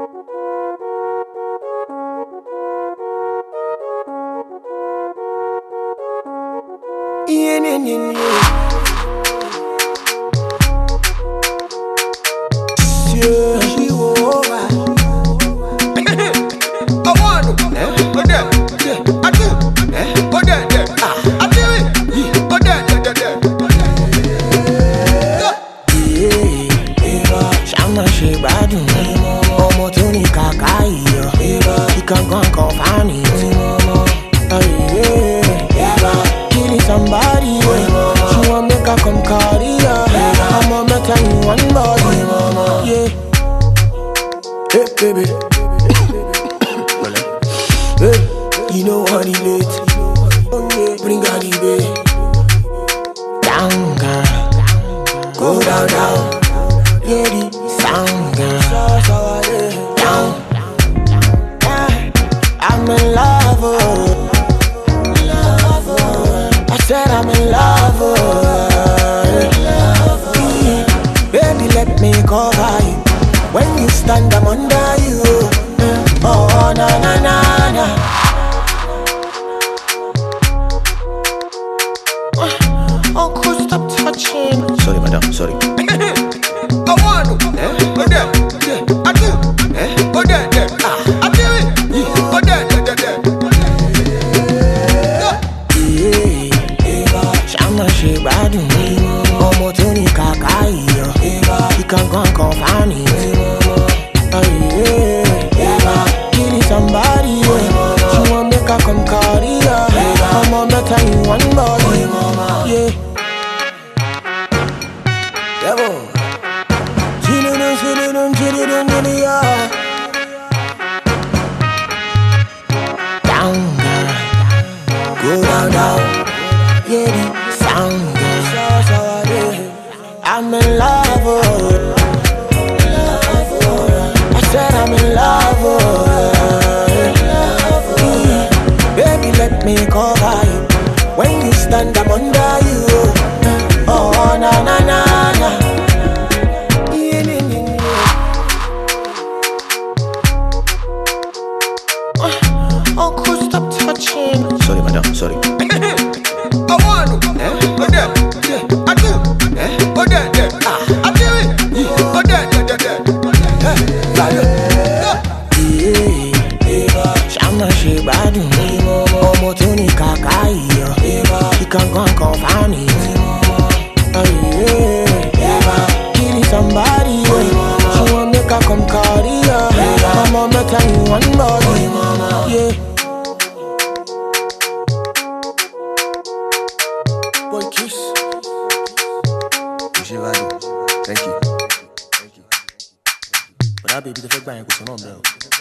Somebody, she want make her come Korea. I'ma make her in one body, yeah. Hey, baby. Hey, you know what it is. Oh yeah, bring her the bay. Down, girl. Go down, down. Yeah, the sound, girl. Down. I'm in love, oh. Said I'm in love, baby, let me cover you. When you stand, I'm under you. Oh, na na na na. Uncle, stop touching. Sorry, madam, sorry. I want to. I do. I do it. She bad me, ọmọ tó ní kàkà iyọ̀. He can go and confine it. Give me somebody, she want make her come Korea. I'ma make her in one body, yeah. Devil, yeah. Down, girl, go down, down, yeah. I'm in love, oh. I said I'm in love, oh. Baby, let me cover you. When you stand, I'm under you. Oh, na na na na. Uncle, stop touching. Sorry, madam, sorry. I want to. I do. I do it. Shama she bad me. Ọmọ tó ní kàkà iyọ̀. He can go and confine it. Give me somebody, she want make her come Korea. I'ma make her in one body, yeah. Boy, kiss. Thank you. But that baby, the fake bang, go on, bro.